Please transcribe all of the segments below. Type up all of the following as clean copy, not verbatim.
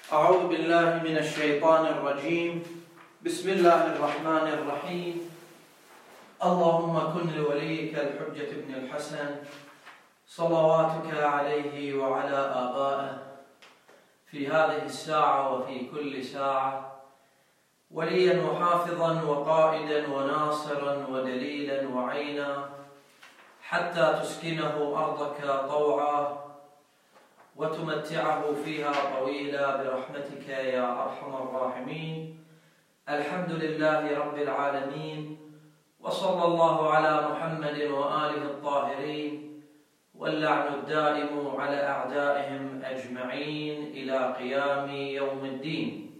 أعوذ بالله من الشيطان الرجيم. بسم الله الرحمن الرحيم. اللهم كن لوليك الحجة بن الحسن صلواتك عليه وعلى آبائه في هذه الساعة وفي كل ساعة وليا وحافظا وقائدا وناصرا ودليلا وعينا حتى تسكنه أرضك طوعا وتمتعه فيها طويلا برحمتك يا أرحم الراحمين. الحمد لله رب العالمين، وصلى الله على محمد وآله الطاهرين، واللعن الدائم على أعدائهم أجمعين إلى قيام يوم الدين.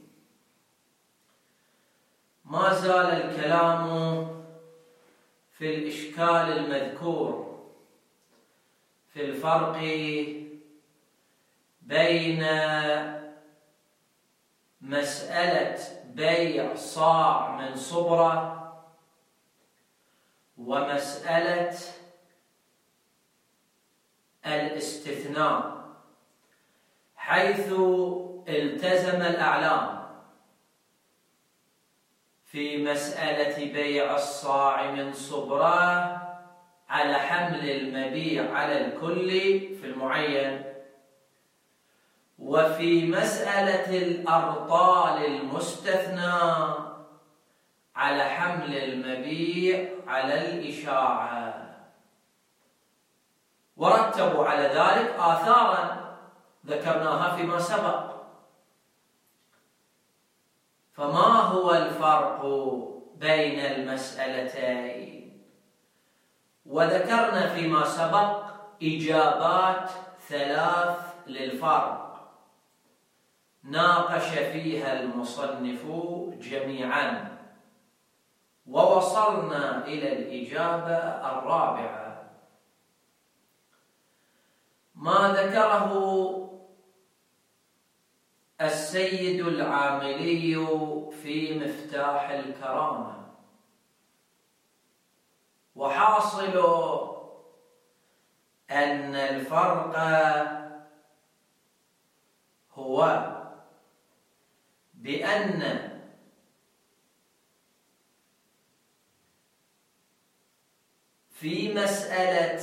ما زال الكلام في الإشكال المذكور في الفرق بين مسألة بيع صاع من صبرة ومسألة الاستثناء، حيث التزم الأعلام في مسألة بيع الصاع من صبرة على حمل المبيع على الكل في المعين، وفي مسألة الأرطال المستثنى على حمل المبيع على الإشاعة، ورتبوا على ذلك آثارا ذكرناها فيما سبق. فما هو الفرق بين المسألتين؟ وذكرنا فيما سبق إجابات ثلاث للفرق ناقش فيها المصنف جميعا، ووصلنا إلى الإجابة الرابعة. ما ذكره السيد العاملي في مفتاح الكرامة، وحاصل أن الفرق هو بأن في مسألة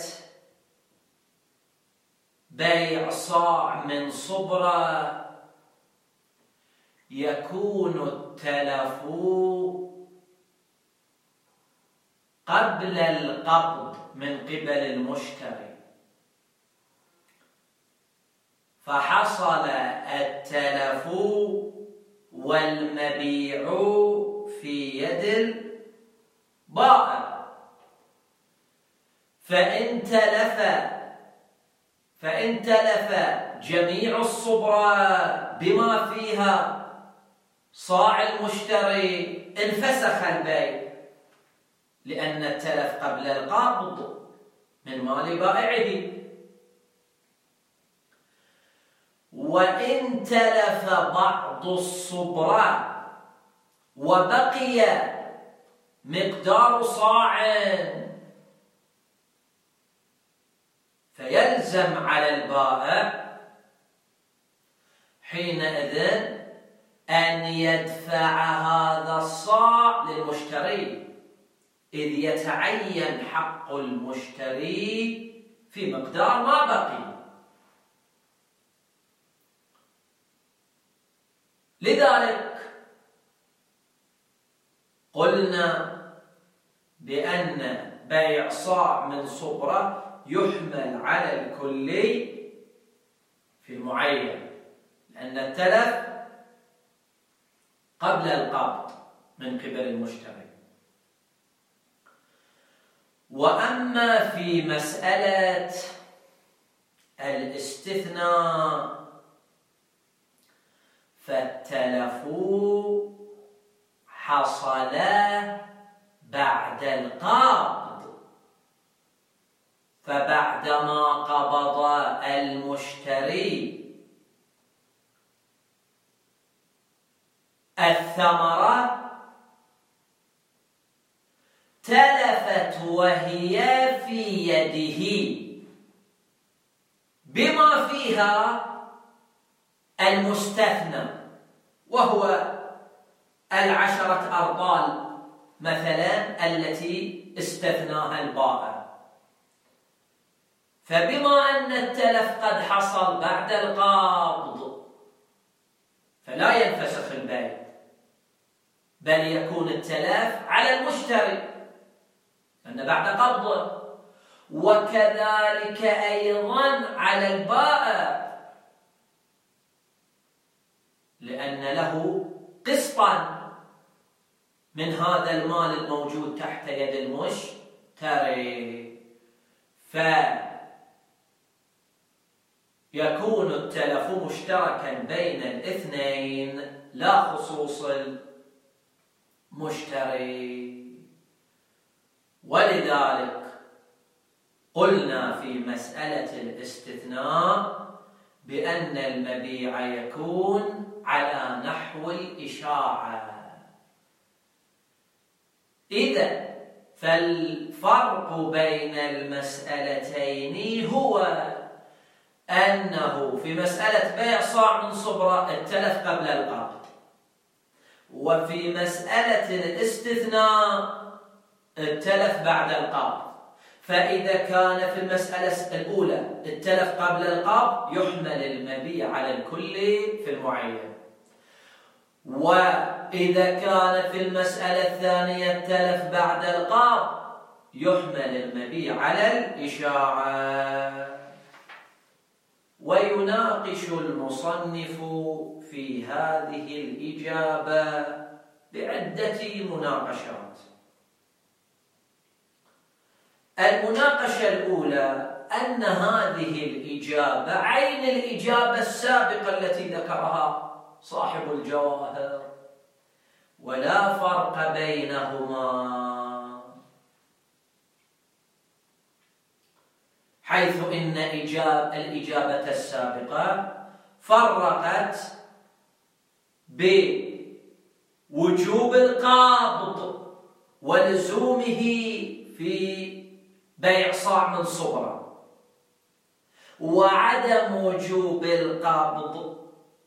بيع صاع من صبرة يكون التلف قبل القبض من قبل المشتري، فحصل التلف والمبيع في يد البائع، فإن تلف جميع الصبرة بما فيها صاع المشتري انفسخ البيع، لأن التلف قبل القبض من مال بائعه. وإن تلف بعض الصبرة وبقي مقدار صاع فيلزم على البائع حينئذ أن يدفع هذا الصاع للمشتري، إذ يتعين حق المشتري في مقدار ما بقي. لذلك قلنا بأن بيع صاع من صبرة يحمل على الكلي في المعين، لأن التلف قبل القبض من قبل المشتري. وأما في مسألة الاستثناء فالتلف حصل بعد القبض، فبعدما قبض المشتري الثمرة تلفت وهي في يده بما فيها المستثنى وهو 10 أرطال مثلا التي استثناها البائع، فبما أن التلف قد حصل بعد القبض فلا ينفسخ البيع، بل يكون التلف على المشتري لأن بعد قبضه، وكذلك أيضا على البائع لأن له قسطا من هذا المال الموجود تحت يد المشتري، فيكون التلف مشتركا بين الاثنين لا خصوص المشتري. ولذلك قلنا في مسألة الاستثناء بأن المبيع يكون على نحو الإشاعة. إذا فالفرق بين المسألتين هو أنه في مسألة بيع صاع من صبرة التلف قبل القبض، وفي مسألة الاستثناء التلف بعد القبض. فإذا كان في المسألة الأولى التلف قبل القبض يحمل المبيع على الكل في المعين، وإذا كان في المسألة الثانية التلف بعد القبض يحمل المبيع على الإشاعة. ويناقش المصنف في هذه الإجابة بعدة مناقشات. المناقشة الأولى أن هذه الإجابة عين الإجابة السابقة التي ذكرها صاحب الجواهر، ولا فرق بينهما، حيث إن الإجابة السابقة فرقت بوجوب القبض ولزومه في بيع صاع من صبرة، وعدم وجوب القبض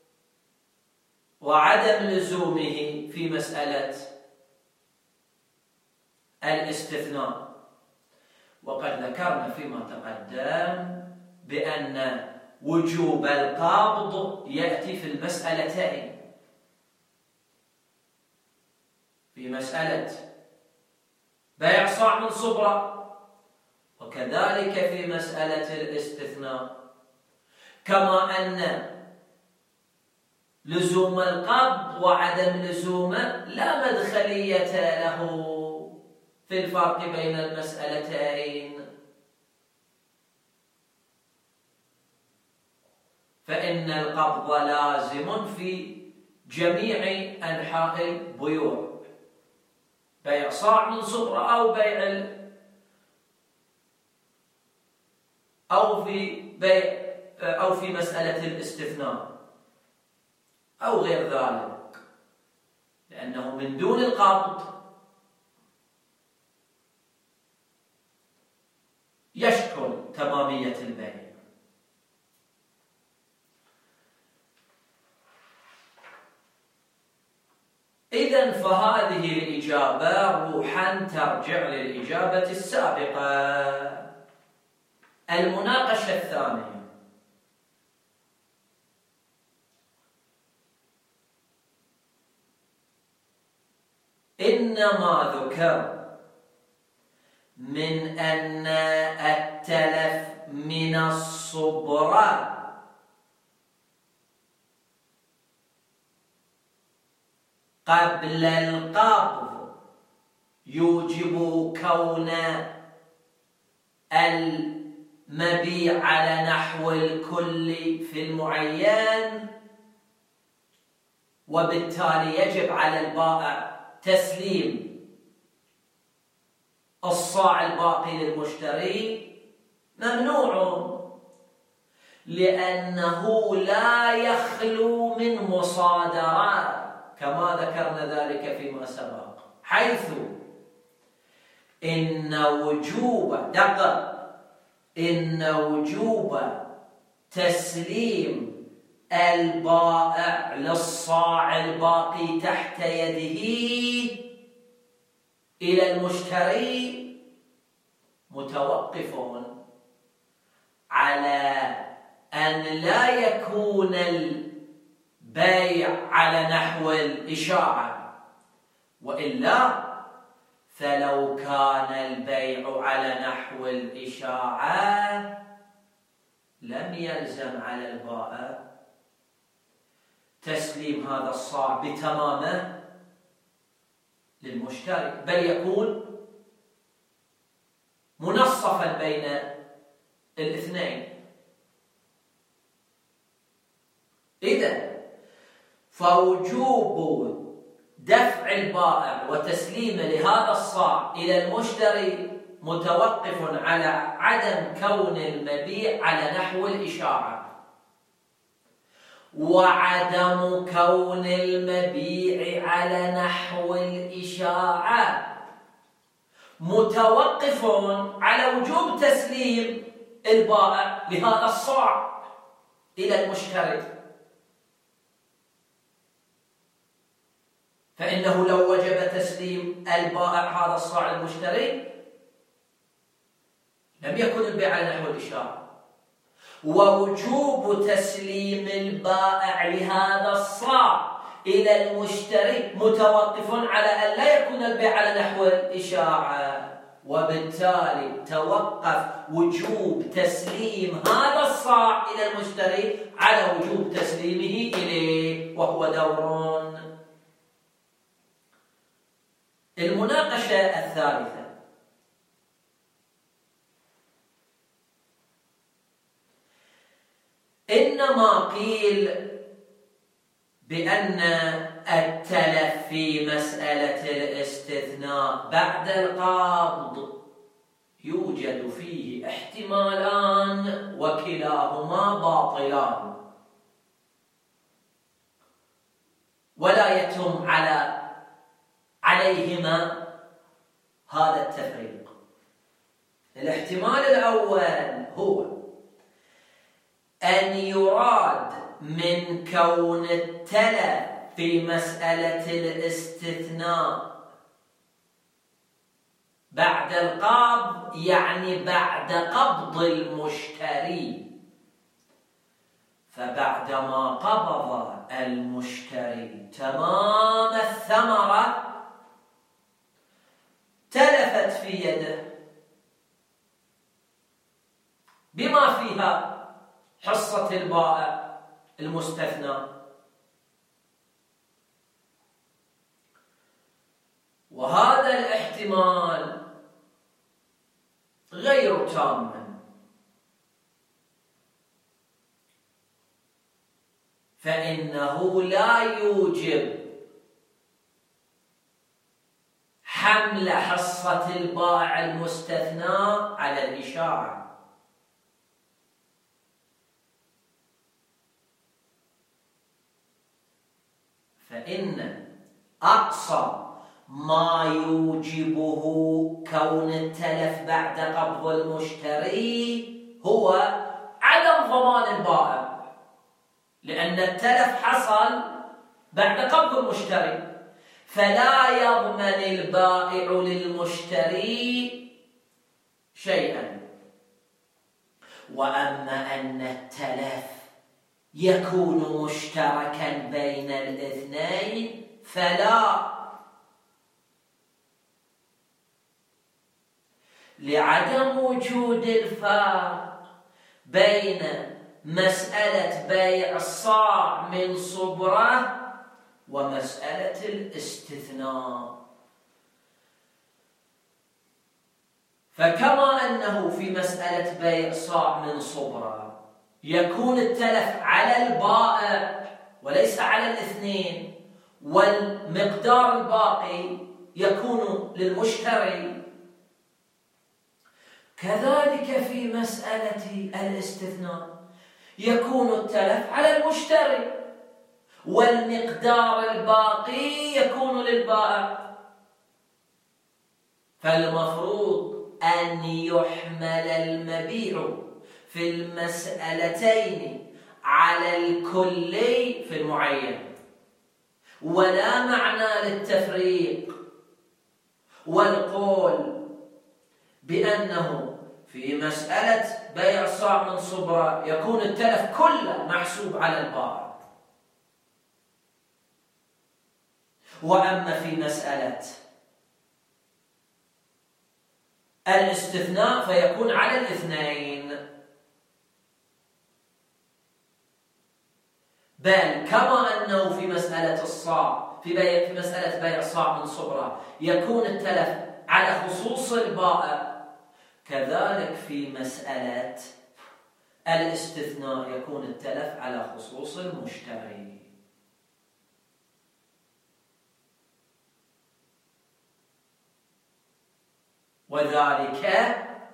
وعدم لزومه في مسألة الاستثناء. وقد ذكرنا فيما تقدم بأن وجوب القبض يأتي في المسألتين، في مسألة بيع صاع من صبرة وكذلك في مسألة الاستثناء، كما أن لزوم القبض وعدم لزومه لا مدخلية له في الفرق بين المسألتين، فإن القبض لازم في جميع أنحاء البيوع، بيع صاع من صبرة أو في مسألة الاستثناء أو غير ذلك، لأنه من دون القبض يشكل تمامية البيع. إذن فهذه الإجابة روحا ترجع للإجابة السابقة. المناقشة الثانية: إنما ذكر من أن التلف من الصبرة قبل القبض يوجب كون المبيع على نحو الكل في المعين، وبالتالي يجب على البائع تسليم الصاع الباقي للمشتري، ممنوع، لأنه لا يخلو من مصادرة كما ذكرنا ذلك فيما سبق، حيث إن وجوب تسليم البائع للصاع الباقي تحت يده إلى المشتري متوقف على أن لا يكون البيع على نحو الإشاعة، وإلا فلو كان البيع على نحو الإشاعة لم يلزم على البائع تسليم هذا الصاع بتمامه للمشتري، بل يكون منصفا بين الاثنين. إذن فوجوب دفع البائع وتسليمه لهذا الصاع إلى المشتري متوقف على عدم كون المبيع على نحو الإشاعة، وعدم كون المبيع على نحو الإشاعة متوقف على وجوب تسليم البائع لهذا الصاع إلى المشتري. فإنه لو وجب تسليم البائع هذا الصاع للمشتري لم يكن البيع على نحو الإشاعة، ووجوب تسليم البائع لهذا الصاع إلى المشتري متوقف على أن لا يكون البيع على نحو الإشاعة، وبالتالي توقف وجوب تسليم هذا الصاع إلى المشتري على وجوب تسليمه إليه، وهو دور. المناقشة الثالثة: إنما قيل بأن التلف في مسألة الاستثناء بعد القبض يوجد فيه احتمالان وكلاهما باطلان، ولا يتم عليهما هذا التفريق. الاحتمال الأول هو أن يراد من كون التلف في مسألة الاستثناء بعد القبض يعني بعد قبض المشتري، فبعدما قبض المشتري تمام الثمرة تلفت في يده بما فيها حصة البائع المستثنى، وهذا الاحتمال غير تام، فإنه لا يوجب حمل حصة البائع المستثنى على الإشاعة، فإن أقصى ما يوجبه كون التلف بعد قبض المشتري هو عدم ضمان البائع، لأن التلف حصل بعد قبض المشتري، فلا يضمن البائع للمشتري شيئا. وأما أن التلف يكون مشتركا بين الاثنين فلا، لعدم وجود الفرق بين مسألة بيع الصاع من صبرة ومسألة الاستثناء. فكما أنه في مسألة بيع صاع من صبرة يكون التلف على البائع وليس على الاثنين، والمقدار الباقي يكون للمشتري، كذلك في مسألة الاستثناء يكون التلف على المشتري والمقدار الباقي يكون للبائع. فالمفروض أن يحمل المبيع في المسألتين على الكلي في المعين، ولا معنى للتفريق والقول بأنه في مسألة بيع صاع من صبرة يكون التلف كله محسوب على البائع، وأما في مسألة الاستثناء فيكون على الاثنين، بل كما أنه في مسألة الصاع في مسألة بيع صاع من صبرة يكون التلف على خصوص البائع، كذلك في مسألة الاستثناء يكون التلف على خصوص المشتري. وذلك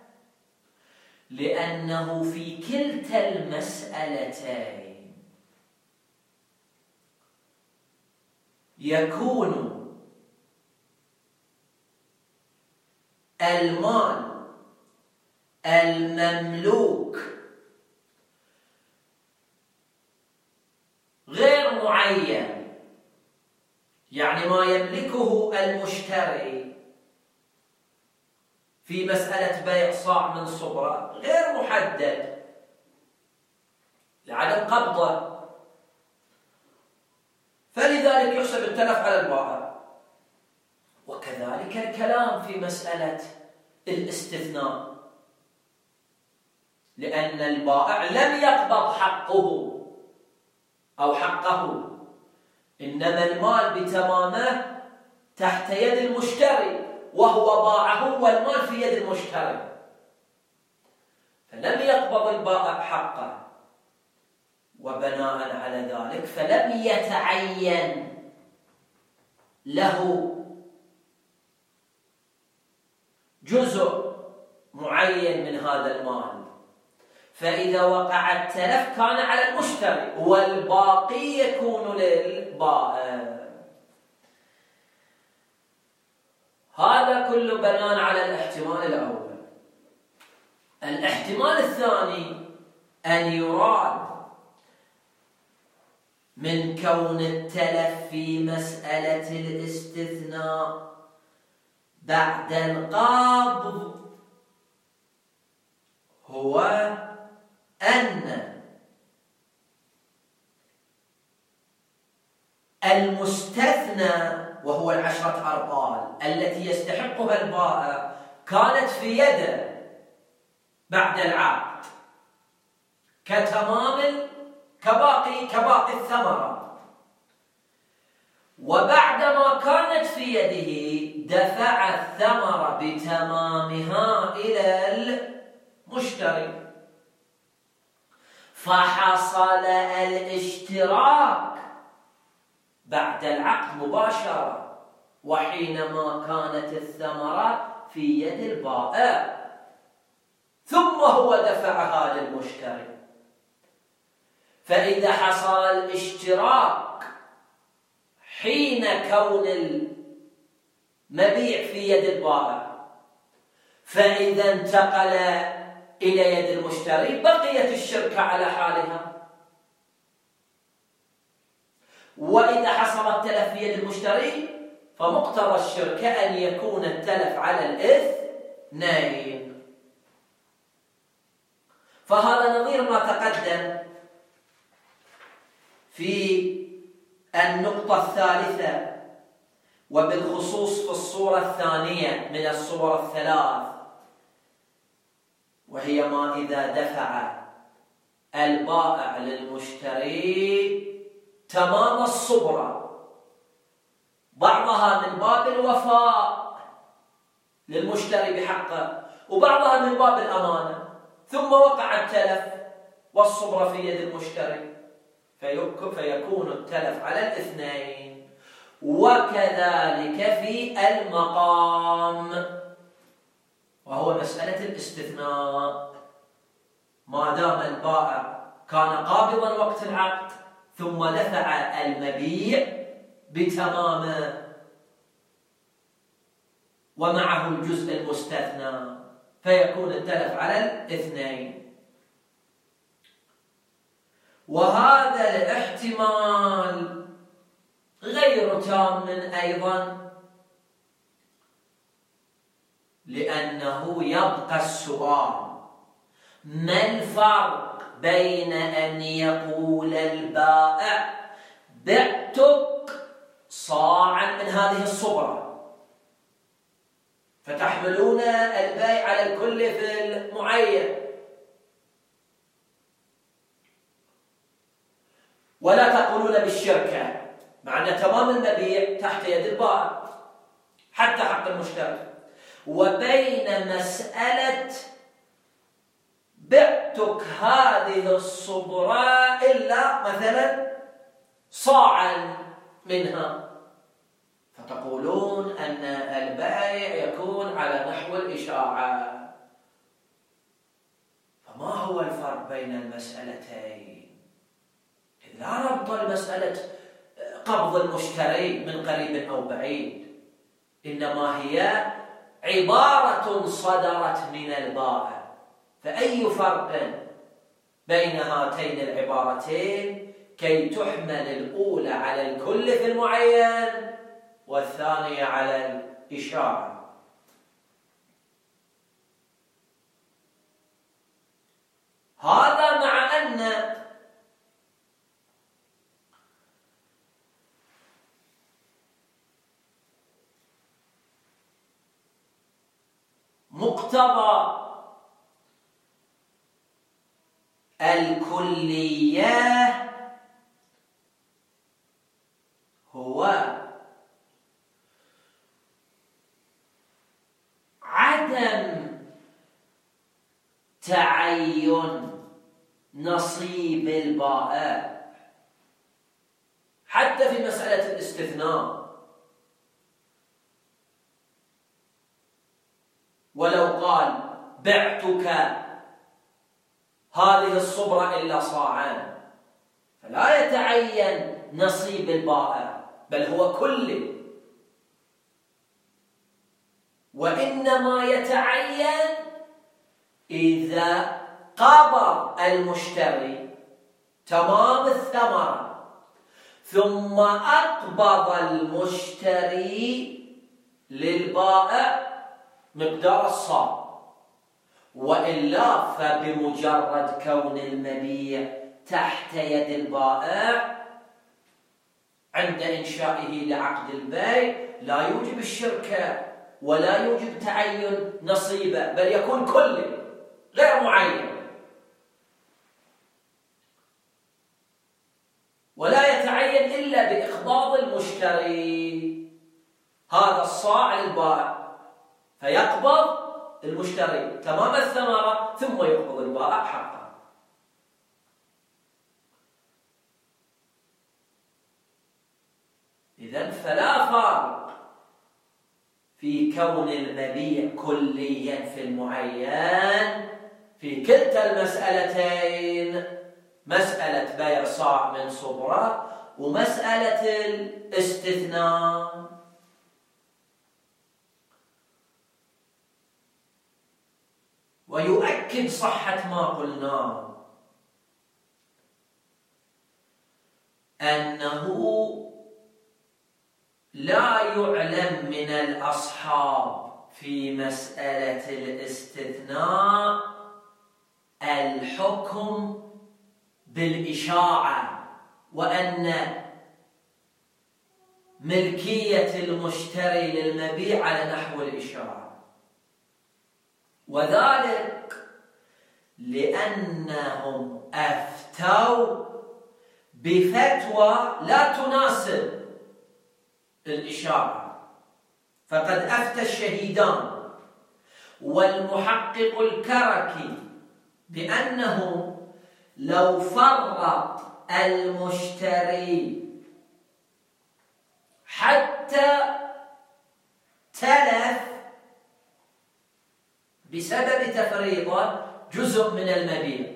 لأنه في كلتا المسألتين يكون المال المملوك غير معين، يعني ما يملكه المشتري في مسألة بيع صاع من صبرة غير محدد لعدم قبضه، فلذلك يحسب التلف على البائع. وكذلك الكلام في مسألة الاستثناء، لأن البائع لم يقبض حقه أو حقه، إنما المال بتمامه تحت يد المشتري وهو باعه والمال في يد المشتري، فلم يقبض البائع حقه، وبناء على ذلك فلم يتعين له جزء معين من هذا المال، فإذا وقع التلف كان على المشتري والباقي يكون للبائع. هذا كله بناء على الاحتمال الأول. الاحتمال الثاني أن يراد من كون التلف في مسألة الاستثناء بعد القبض هو أن المستثنى وهو 10 أرطال التي يستحقها البائع كانت في يده بعد العقد كباقي الثمرة، وبعدما كانت في يده دفع الثمرة بتمامها إلى المشتري، فحصل الاشتراك بعد العقد مباشرة، وحينما كانت الثمرة في يد البائع ثم هو دفعها للمشتري. فإذا حصل الاشتراك حين كون المبيع في يد البائع، فإذا انتقل إلى يد المشتري بقيت الشركة على حالها. وإذا حصل التلف في يد المشتري فمقتضى الشركة أن يكون التلف على الاثنين. فهذا نظير ما تقدم في النقطة الثالثة، وبالخصوص في الصورة الثانية من الصور الثلاث، وهي ما إذا دفع البائع للمشتري تمام الصبرة، بعضها من باب الوفاء للمشتري بحقه وبعضها من باب الأمانة، ثم وقع التلف والصبرة في يد المشتري، فيكون التلف على الاثنين. وكذلك في المقام، وهو مسألة الاستثناء، ما دام البائع كان قابضا وقت العقد ثم دفع المبيع بتمامه ومعه الجزء المستثنى، فيكون التلف على الاثنين. وهذا الاحتمال غير تام أيضا، لأنه يبقى السؤال: ما الفرق بين أن يقول البائع بعتك صاعا من هذه الصبرة فتحملون البيع على الكل في المعين، ولا تقولون بالشركة، مع أن تمام المبيع تحت يد البائع حتى حق المشتري، وبين مسألة بعتك هذه الصبرة إلا مثلا صاعا منها، فتقولون أن البيع يكون على نحو الإشاعة. فما هو الفرق بين المسألتين؟ إذ لا ربط المسألة قبض المشتري من قريب أو بعيد، إنما هي عبارة صدرت من البائع، فأي فرق بين هاتين العبارتين كي تحمل الأولى على الكل في المعين والثانية على الإشاعة؟ هذا مع أن مقتضى الكلية هو عدم تعين نصيب البائع حتى في مسألة الاستثناء. ولو قال بعتك هذه الصبرة إلا صاعا فلا يتعين نصيب البائع، بل هو كلي، وإنما يتعين إذا قبض المشتري تمام الثمرة ثم أقبض المشتري للبائع مقدار الصاع، وإلا فبمجرد كون المبيع تحت يد البائع عند إنشائه لعقد البيع لا يوجب الشركة ولا يوجب تعين نصيبه، بل يكون كلي غير معين، ولا يتعين إلا بإقباض المشتري هذا الصاع للبائع، فيقبض المشتري تمام الثمرة ثم يقبض البائع حقه. إذن فلا فرق في كون المبيع كليا في المعين في كلتا المسألتين، مسألة بيع صاع من صبرة ومسألة الاستثناء. ويؤكد صحة ما قلناه أنه لا يعلم من الأصحاب في مسألة الاستثناء الحكم بالإشاعة، وأن ملكية المشتري للمبيع على نحو الإشاعة، وذلك لأنهم أفتوا بفتوى لا تناسب الإشاعة. فقد أفتى الشهيدان والمحقق الكركي بأنه لو فرط المشتري حتى تلف بسبب تفريطه جزء من المبيع،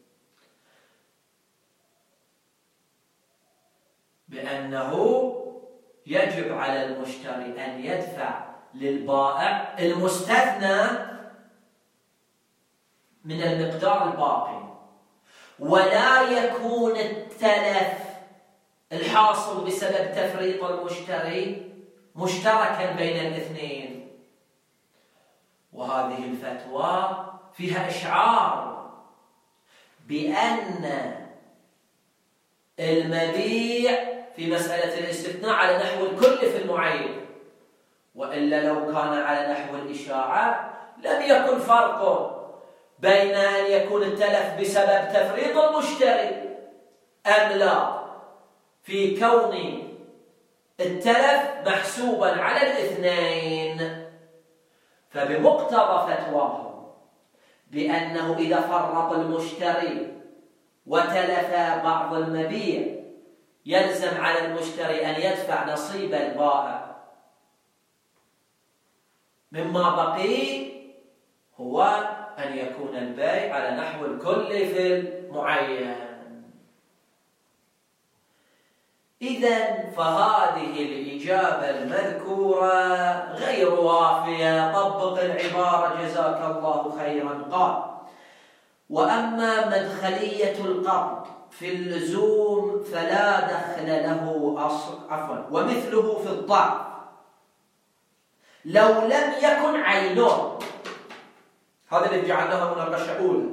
بأنه يجب على المشتري أن يدفع للبائع المستثنى من المقدار الباقي، ولا يكون التلف الحاصل بسبب تفريط المشتري مشتركا بين الاثنين. وهذه الفتوى فيها إشعار بأن المبيع في مسألة الاستثناء على نحو الكل في المعين، وإلا لو كان على نحو الإشاعة لم يكن فرق بين أن يكون التلف بسبب تفريط المشتري أم لا، في كون التلف محسوبا على الاثنين. فبمقتضى فتواهم بأنه إذا فرط المشتري وتلف بعض المبيع يلزم على المشتري أن يدفع نصيب البائع، مما بقي هو أن يكون البيع على نحو الكل في المعين. إذن فهذه الإجابة المذكورة غير وافية. طبق العبارة جزاك الله خيرا. قال: وأما مدخلية القرض في اللزوم فلا دخل له أصل ومثله في الضعف لو لم يكن عينه. هذا اللي جعلناها مناقشة أولى،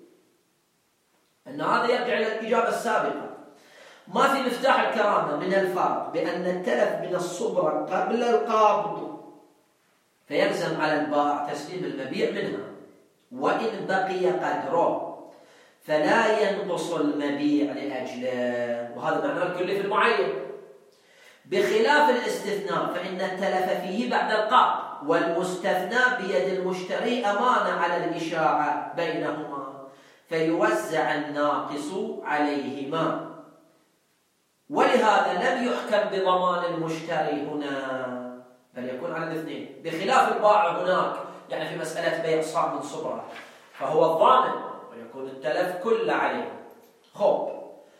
أن هذا يرجع إلى الإجابة السابقة. ما في مفتاح الكرامة من الفرق بأن التلف من الصبرة قبل القبض فيلزم على البائع تسليم المبيع منها، وإن بقي قدره فلا ينقص المبيع لأجله، وهذا معناه الكل في المعين. بخلاف الاستثناء فإن التلف فيه بعد القبض، والمستثنى بيد المشتري أمانة على الإشاعة بينهما، فيوزع الناقص عليهما، ولهذا لم يحكم بضمان المشتري هنا، بل يكون على الاثنين. بخلاف البائع هناك، يعني في مسألة بيع صاع من صبرة فهو الضامن ويكون التلف كل عليه. خب،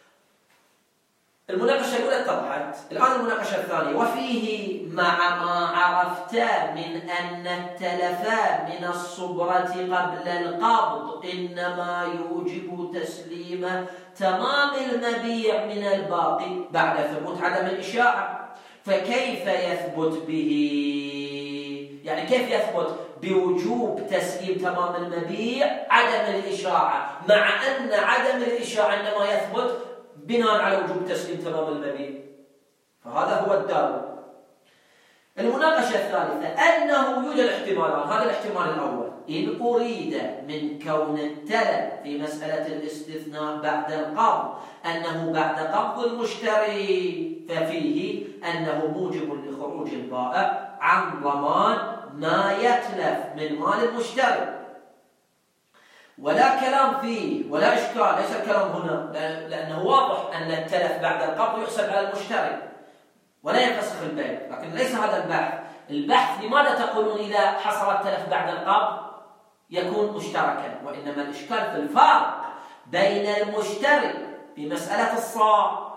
المناقشة الأولى اتضحت. الآن المناقشة الثانية: وفيه مع ما عرفت من أن التلف من الصبرة قبل القبض إنما يوجب تسليم تمام المبيع من الباقي بعد ثبوت عدم الإشاعة، فكيف يثبت به؟ يعني كيف يثبت بوجوب تسليم تمام المبيع عدم الإشاعة، مع أن عدم الإشاعة إنما يثبت بناء على وجوب تسليم تمام المبيع؟ فهذا هو الدال. المناقشة الثالثة أنه يوجد احتمالان. هذا الاحتمال الأول: إن أريد من كون التلف في مسألة الاستثناء بعد القبض أنه بعد قبض المشتري، ففيه أنه موجب لخروج البائع عن ضمان ما يتلف من مال المشتري، ولا كلام فيه ولا إشكال. ليس الكلام هنا، لأنه واضح أن التلف بعد القبض يحسب على المشتري ولا ينفسخ البيع، لكن ليس هذا البحث. البحث لماذا تقولون إذا حصل التلف بعد القبض يكون مشتركا؟ وإنما الإشكال في الفرق بين المشتري بمسألة الصاع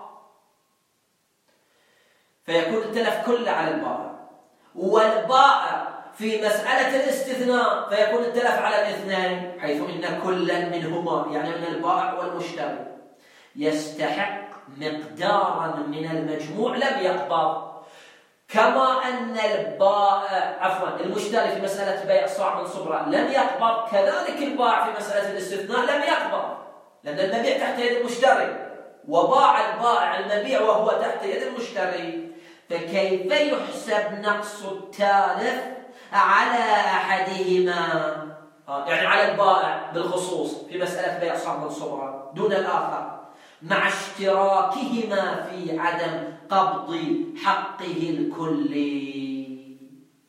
فيكون التلف كله على البائع، والبائع في مسألة الاستثناء فيكون التلف على الاثنين، حيث إن كلا منهما يعني من البائع والمشتري يستحق مقدارا من المجموع لم يقبض، كما أن المشتري في مسألة بيع صاع من صبرة لم يقبض، كذلك البائع في مسألة الاستثناء لم يقبض، لأن المبيع تحت يد المشتري، وباع البائع المبيع وهو تحت يد المشتري. فكيف يحسب نقص التالف على أحدهما، يعني على البائع بالخصوص في مسألة بيع صاع من صبرة دون الآخر، مع اشتراكهما في عدم قبض حقه الكلي؟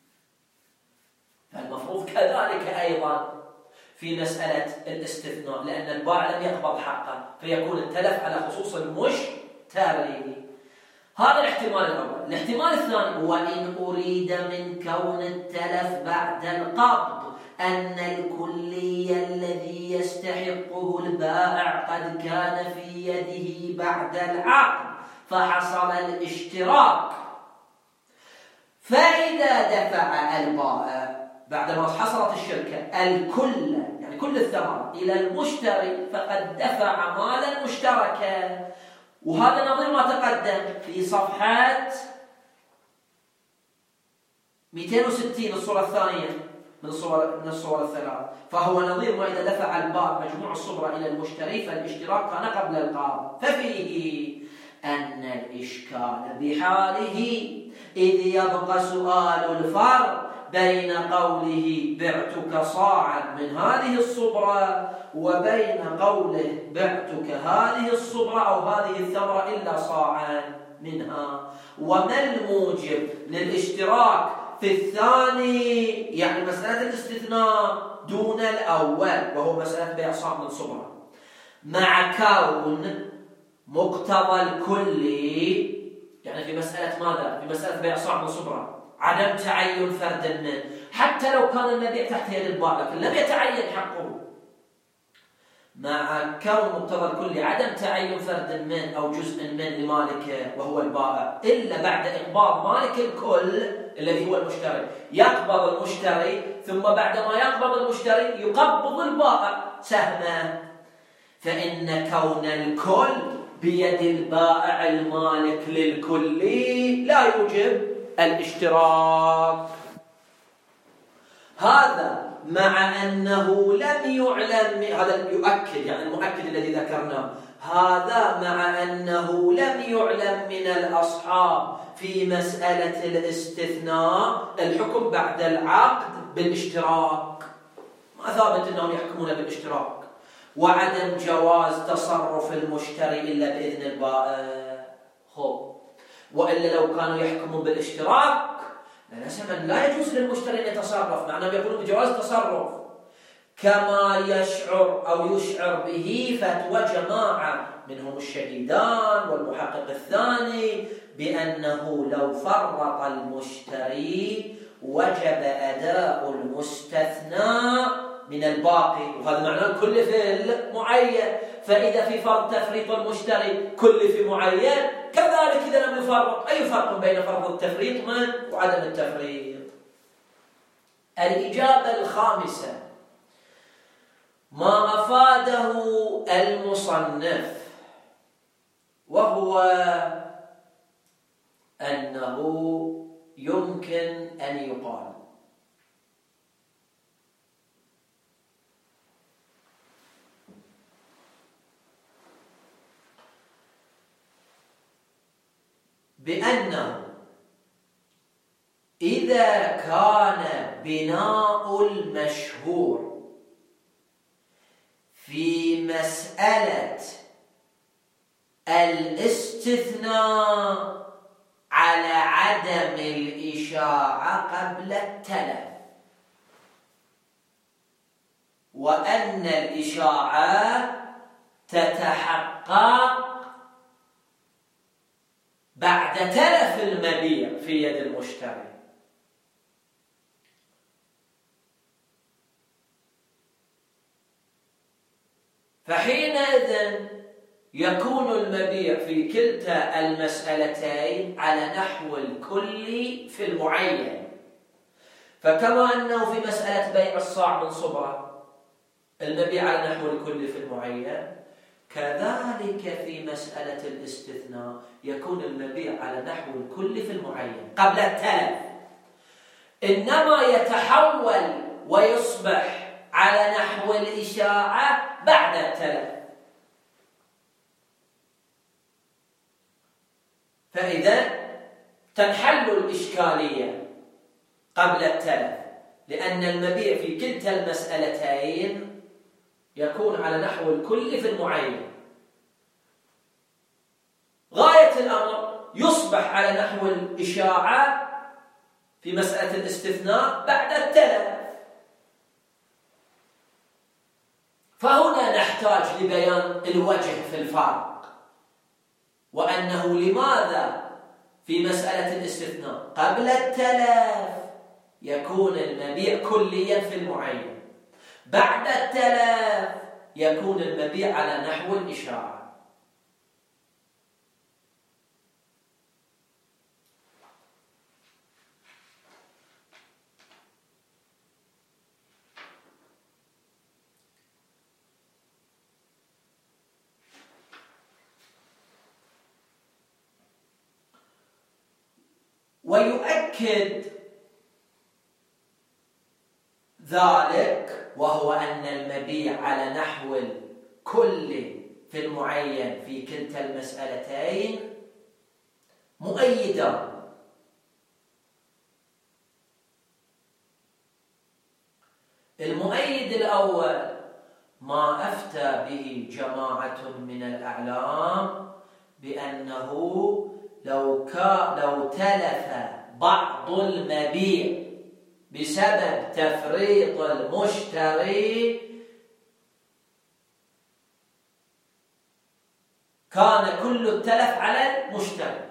فالمفروض كذلك أيضا في مسألة الاستثناء، لأن البائع لم يقبض حقه فيكون التلف على خصوص المشتري. هذا الاحتمال الأول. الاحتمال الثاني: وإن أريد من كون التلف بعد القبض أن الكلي الذي يستحقه البائع قد كان في يده بعد العقد فحصل الاشتراك، فإذا دفع البائع بعدما حصلت الشركة الكل يعني كل الثمرة إلى المشتري فقد دفع مالا مشتركا. وهذا نظير ما تقدم في صفحة 260 الصورة الثانية من الصور الثلاث. فهو نظير ما إذا دفع البائع مجموع الصبرة إلى المشتري فالاشتراك كان قبل القابض. ففيه أن الإشكال بحاله إذ يبقى سؤال الفرق بين قوله بعتك صاعا من هذه الصبرة وبين قوله بعتك هذه الصبرة أو هذه الثمرة إلا صاعا منها. وما الموجب للاشتراك في الثاني يعني مسألة الاستثناء دون الأول وهو مسألة بيع صاع من صبرة، مع كون مقتضى الكلي يعني في مسألة ماذا؟ في مسألة بيع صاع من صبرة عدم تعين فرد منه، حتى لو كان المبيع تحت يد البائع لكن لم يتعين حقه، مع كون مقتضى الكلي عدم تعين فرد من أو جزء من لمالكه وهو البائع إلا بعد إقباض مالك الكل الذي هو المشتري. يقبض المشتري ثم بعدما يقبض المشتري يقبض البائع سهمه، فإن كون الكل بيد البائع المالك للكل لا يوجب الاشتراك. هذا مع أنه لم يعلم، هذا يؤكد يعني المؤكد الذي ذكرناه، هذا مع أنه لم يعلم من الأصحاب في مسألة الاستثناء الحكم بعد العقد بالاشتراك، ما ثابت أنهم يحكمون بالاشتراك، وعدم جواز تصرف المشتري إلا بإذن البائع. وإلا لو كانوا يحكمون بالاشتراك لا يجوز للمشتري أن يتصرف، مع أنهم يقولون بجواز التصرف، كما يشعر أو يشعر به فتوى جماعة منهم الشهيدان والمحقق الثاني بأنه لو فرط المشتري وجب أداء المستثنى من الباقي، وهذا معناه الكل في المعين. فإذا في فرض تفريط المشتري كل في معين، كذلك إذا لم يفرط أي فرق بين فرض التفريط وعدم التفريط. الإجابة الخامسة ما أفاده المصنف، وهو أنه يمكن أن يقال بأنه إذا كان بناء المشهور في مسألة الاستثناء على عدم الإشاعة قبل التلف، وأن الإشاعة تتحقق بعد تلف المبيع في يد المشتري، فحينئذ يكون المبيع في كلتا المسألتين على نحو الكل في المعين. فكما أنه في مسألة بيع الصاع من صبرة المبيع على نحو الكل في المعين، كذلك في مسألة الاستثناء يكون المبيع على نحو الكل في المعين قبل التلف، إنما يتحول ويصبح على نحو الإشاعة بعد التلف. فإذا تنحل الإشكالية قبل التلف، لأن المبيع في كلتا المسألتين يكون على نحو الكل في المعين. غاية الأمر يصبح على نحو الإشاعة في مسألة الاستثناء بعد التلف. فهنا نحتاج لبيان الوجه في الفرق، وأنه لماذا في مسألة الاستثناء قبل التلف يكون المبيع كليا في المعين، بعد التلف يكون المبيع على نحو الإشاعة. ويؤكد ذلك، وهو أن المبيع على نحو الكل في المعين في كلتا المسألتين مؤيدا. المؤيد الأول ما أفتى به جماعة من الأعلام بأنه لو تلف بعض المبيع بسبب تفريط المشتري كان كل التلف على المشتري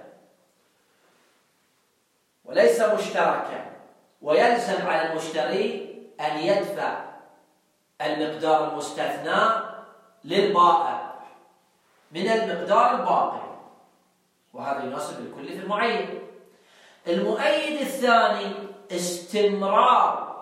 وليس مشتركا، ويلزم على المشتري أن يدفع المقدار المستثنى للبائع من المقدار الباقي، وهذا يناسب الكل في المعين. المؤيد الثاني استمرار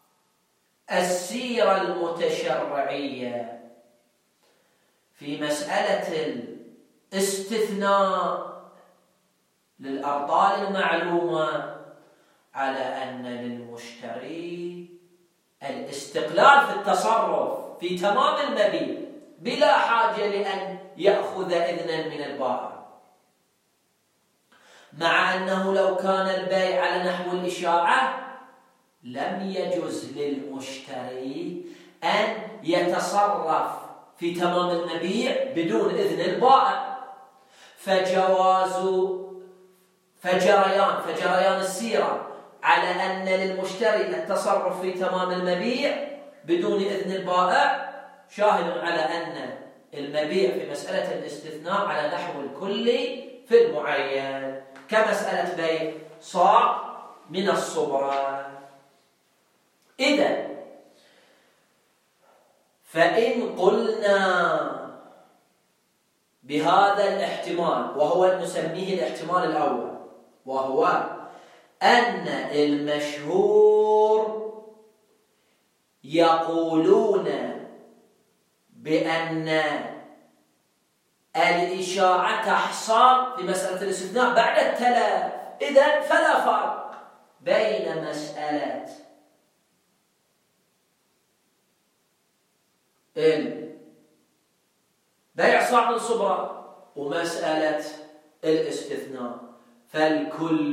السيرة المتشرعية في مسألة الاستثناء للأرطال المعلومة على أن للمشتري الاستقلال في التصرف في تمام المبيع بلا حاجة لأن يأخذ إذنا من البائع، مع أنه لو كان البيع على نحو الإشاعة لم يجوز للمشتري أن يتصرف في تمام المبيع بدون إذن البائع. فجريان السيرة على أن للمشتري التصرف في تمام المبيع بدون إذن البائع شاهد على أن المبيع في مسألة الاستثناء على نحو الكل في المعين، كمسألة بيع صاع من الصبرة. إذن فإن قلنا بهذا الاحتمال، وهو نسميه الاحتمال الأول، وهو أن المشهور يقولون بأن الإشاعة تحصل في مسألة الاستثناء بعد التلف، إذن فلا فرق بين مسألة بيع صاع من صبرة ومسألة الاستثناء، فالكل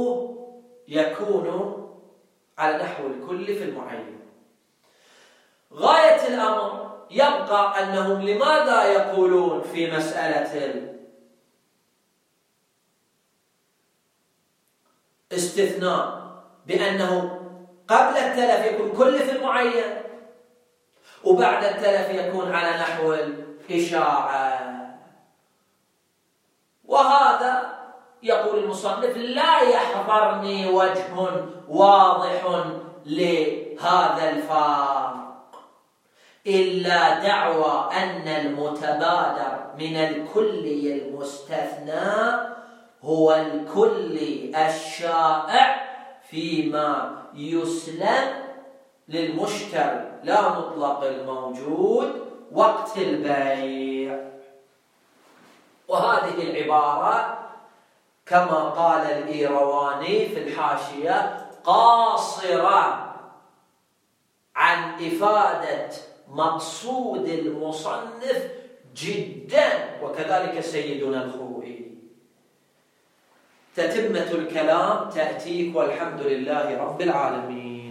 يكون على نحو الكل في المعين. غاية الأمر يبقى أنهم لماذا يقولون في مسألة الاستثناء بأنه قبل التلف يكون كل في المعين وبعد التلف يكون على نحو الإشاعة. وهذا يقول المصنف لا يحضرني وجه واضح لهذا الفرق إلا دعوى أن المتبادر من الكلي المستثنى هو الكلي الشائع فيما يسلم للمشتري لا مطلق الموجود وقت البيع. وهذه العبارة كما قال الإيرواني في الحاشية قاصرة عن إفادة مقصود المصنف جدا، وكذلك سيدنا الخوئي. تتمة الكلام تأتيك والحمد لله رب العالمين.